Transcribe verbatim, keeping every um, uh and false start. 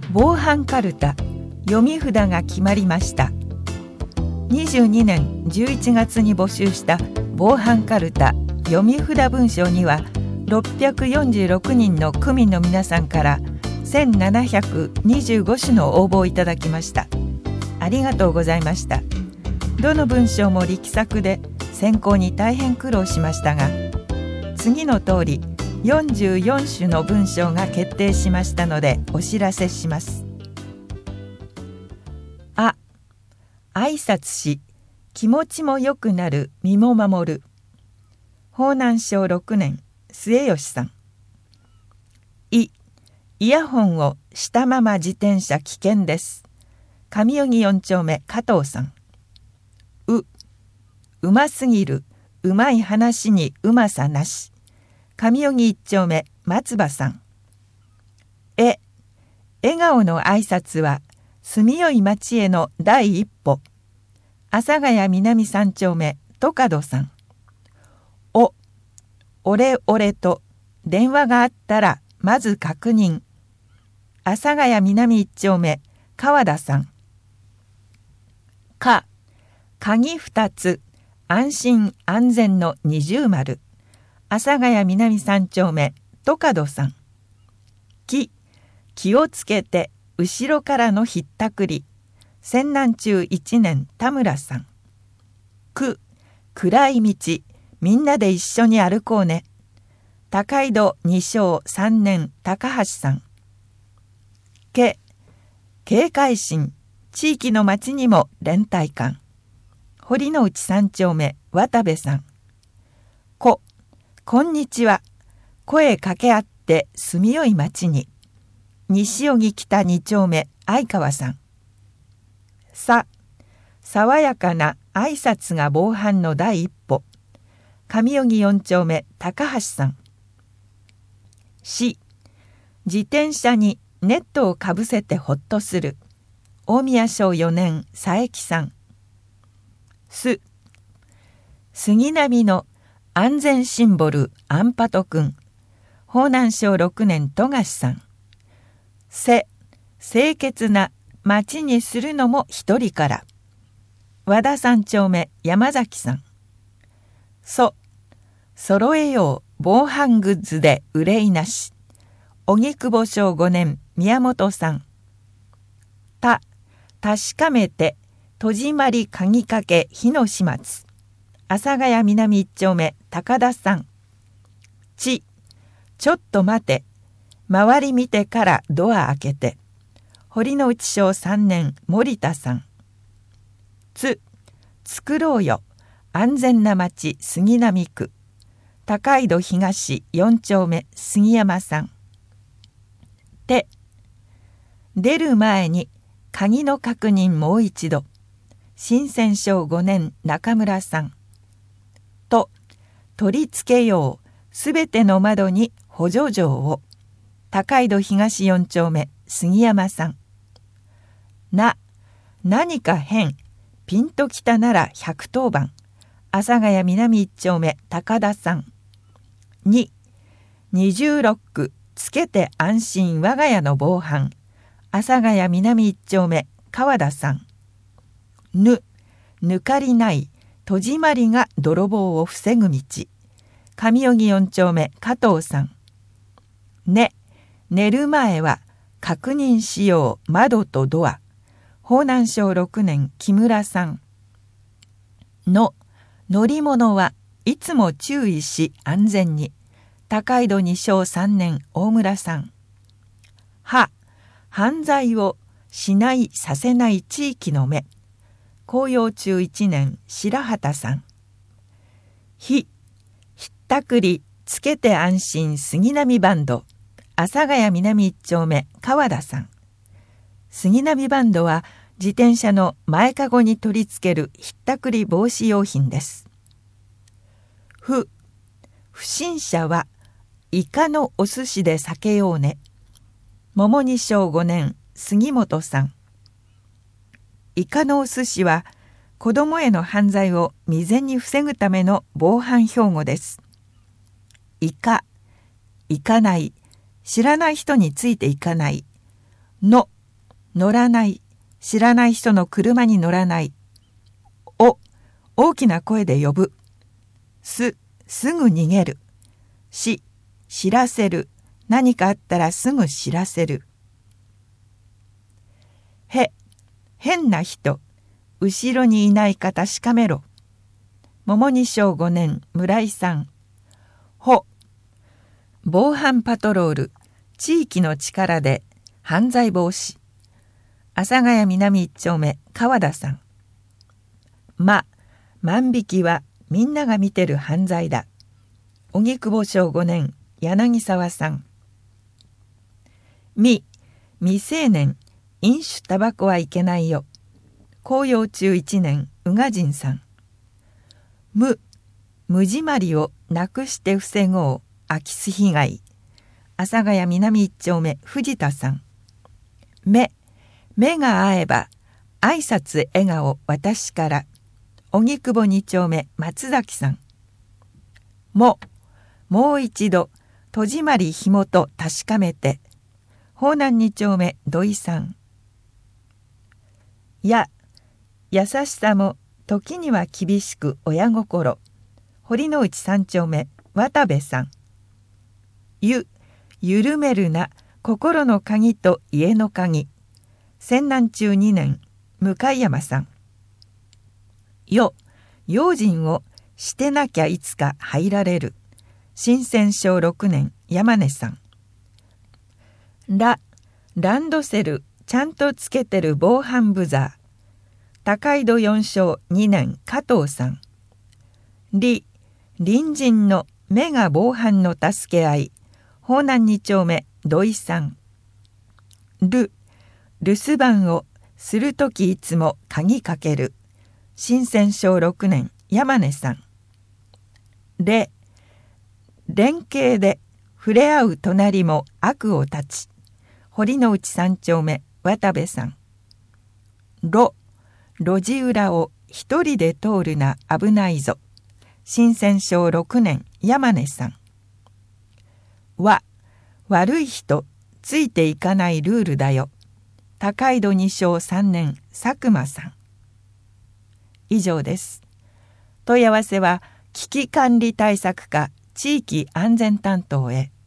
防犯カルタ読み札が決まりました。にじゅうにねんじゅういちがつに募集した防犯カルタ読み札文章にはろっぴゃくよんじゅうろくにんの区民の皆さんからせんななひゃくにじゅうごしゅの応募をいただきました。ありがとうございました。どの文章も力作で選考に大変苦労しましたが、次の通りよんじゅうよんしゅの文章が決定しましたのでお知らせします。あ、挨拶し気持ちも良くなる身も守る。方南省ろくねん末吉さん。い、イヤホンをしたまま自転車危険です。上荻よん丁目加藤さん。う、うますぎるうまい話にうまさなし。上荻いち丁目松葉さん。え、笑顔の挨拶は住みよい町への第一歩。阿佐ヶ谷南さん丁目戸門さん。お、俺俺と電話があったらまず確認。阿佐ヶ谷南いち丁目川田さん。か、鍵ふたつ安心安全の二重丸。阿佐ヶ谷南さん丁目戸門さん。き、気をつけて後ろからのひったくり。泉南中いちねん田村さん。く、暗い道みんなで一緒に歩こうね。高井戸に章さんねん高橋さん。け、警戒心地域の町にも連帯感。堀之内さん丁目渡部さん。こ、こんにちは。声かけ合って住みよい町に。西荻北に丁目相川さん。さ、爽やかな挨拶が防犯の第一歩。上荻よん丁目高橋さん。し、自転車にネットをかぶせてほっとする。大宮省よねん佐伯さん。す、杉並の安全シンボルアンパトくん。方南省ろくねん富樫さん。せ、清潔な町にするのも一人から。和田三丁目山崎さん。そ、揃えよう防犯グッズで憂いなし。荻窪省ごねん宮本さん。た、確かめて戸締まり鍵かけ火の始末。阿佐ヶ谷南いち丁目高田さん。ち、ちょっと待て周り見てからドア開けて。堀之内省さんねん森田さん。つ、作ろうよ安全な町杉並区。高井戸東よん丁目杉山さん。て、出る前に鍵の確認もう一度。新鮮省ごねん中村さん。と、取り付けようすべての窓に補助錠を。高井戸東よん丁目杉山さん。な、何か変ピンときたならひゃくとおばん。阿佐ヶ谷南いち丁目高田さん。に、にじゅうろくつけて安心我が家の防犯。阿佐ヶ谷南いち丁目川田さん。ぬ、抜かりない戸締まりが泥棒を防ぐ道。上荻よん丁目加藤さん。ね、寝る前は確認しよう窓とドア。方南省ろくねん木村さん。の、乗り物はいつも注意し安全に。高井戸に章さんねん大村さん。は、犯罪をしないさせない地域の目。紅葉中いちねん白畑さん。ひ、ひったくりつけて安心杉並バンド。阿佐ヶ谷南いち丁目川田さん。杉並バンドは自転車の前かごに取り付けるひったくり防止用品です。ふ、不審者はイカのお寿司で避けようね。桃二章ごねん杉本さん。イカのお寿司は子どもへの犯罪を未然に防ぐための防犯標語です。イカ、行かない、知らない人についていかないの乗らない、知らない人の車に乗らない。お、大きな声で呼ぶ。す、すぐ逃げる。し、知らせる。何かあったらすぐ知らせる。へ、変な人。後ろにいないか確かめろ。桃二章五年、村井さん。ほ、防犯パトロール。地域の力で犯罪防止。阿佐ヶ谷南一丁目、川田さん。ま、万引きはみんなが見てる犯罪だ。荻窪小五年、柳沢さん。み、未成年、飲酒タバコはいけないよ。紅葉中一年、宇賀神さん。む、無締まりをなくして防ごう、空き巣被害。阿佐ヶ谷南一丁目、藤田さん。目、目が合えば、挨拶笑顔私から。荻窪二丁目、松崎さん。も、もう一度、戸締まり紐と確かめて。方南二丁目、土井さん。や、優しさも時には厳しく親心。堀之内三丁目、渡部さん。ゆ、緩めるな、心の鍵と家の鍵。泉南中二年、向山さん。よ、用心をしてなきゃいつか入られる。新鮮小六年、山根さん。ラ、ランドセルちゃんとつけてる防犯ブザー。高井戸四章二年、加藤さん。り、隣人の目が防犯の助け合い。方南二丁目、土井さん。る、留守番をするときいつも鍵かける。新鮮小六年、山根さん。れ、連携で触れ合う隣も悪を断ち。堀之内三丁目、渡部さん。ろ、路地裏を一人で通るな危ないぞ。新鮮小六年、山根さん。わ、悪い人ついていかないルールだよ。高井戸二章三年、佐久間さん。以上です。問い合わせは危機管理対策課地域安全担当へ。